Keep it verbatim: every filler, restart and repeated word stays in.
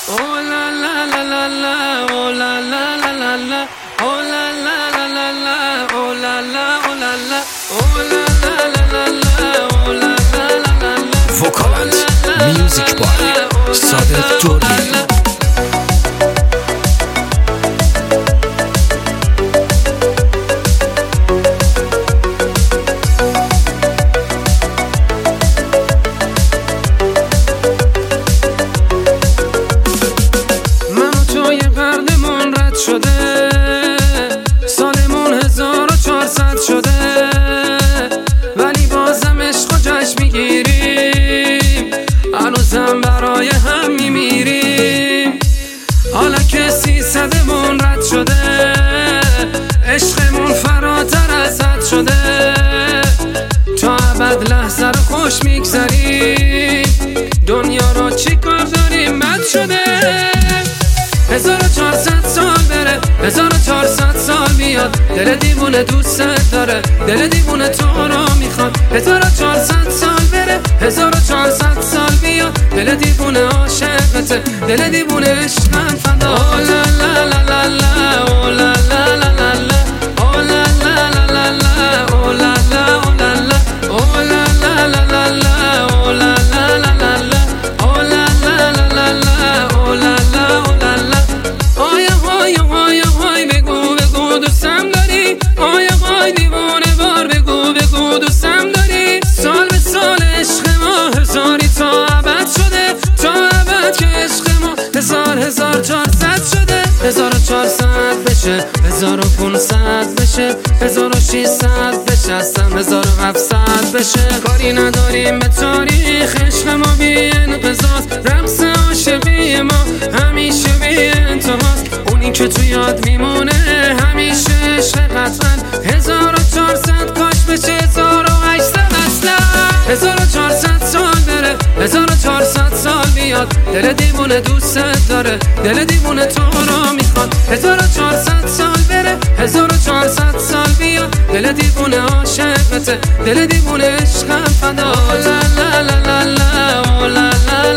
Oh la la la la la, oh la la la la la, oh la la la la la, oh la la, oh la la, oh la la la la la, oh la la la la la. Vokaland Music by Sadek Jordi. سالمون هزار و چهارصد شده ولی بازم عشق و جشن میگیریم، هنوزم برای هم میمیریم. حالا که سیصدمون رد شده، عشقمون فراتر از حد شده، تا ابد لحظه رو خوش میگذریم. دنیا رو چی کار داریم بد شده. هزار و چهارصد سال بره، هزار و چهارصد سال بیاد، دل دیوونه دوست داره، دل دیوونه تو رو میخواد. هزار و چهارصد سال بره، هزار و چهارصد سال بیاد، دل دیوونه عاشقته، دل دیوونه عشقم فدا. او لا لا لا لا لا، او لا لا لا لا لا، او لا لا لا لا لا، او لا لا او لا لا، او لا لا لا لا لا، او لا لا لا لا لا، او لا لا لا لا لا، او لا لا او لا لا. آیا های های های بگو بگو دوستم داری، آیا های دیوانه بار بگو بگو دوستم داری. سال به سال عشق ما هزاری تا ابد شده، تا ابد که عشق ما هزار هزار چهارصد شده. هزار و چهارصد بشه، هزار و پونصد بشه، هزار و ششصد بشه، اصلا هزار و هفتصد بشه. کاری نداریم به تاریخ، عشق ما بی انقضاست، رقص عاشقی ما همیشه بی انتهاست. اونی که تو یاد میمونه همیشه عشق قطعا. هزار و چهارصد کاش بشه هزار و هشتصد اصلا. هزار و چهارصد سال بره، هزار و چهارصد سال بیاد، دل دیوونه دوست داره، دل دیوونه تو رو میخواد. هزار و چهارصد سال بره، هزار و چهارصد سال بیاد، دل دیوونه عاشقته، دل دیوونه عشقم فدا. لا لا لا لا لا، لا لا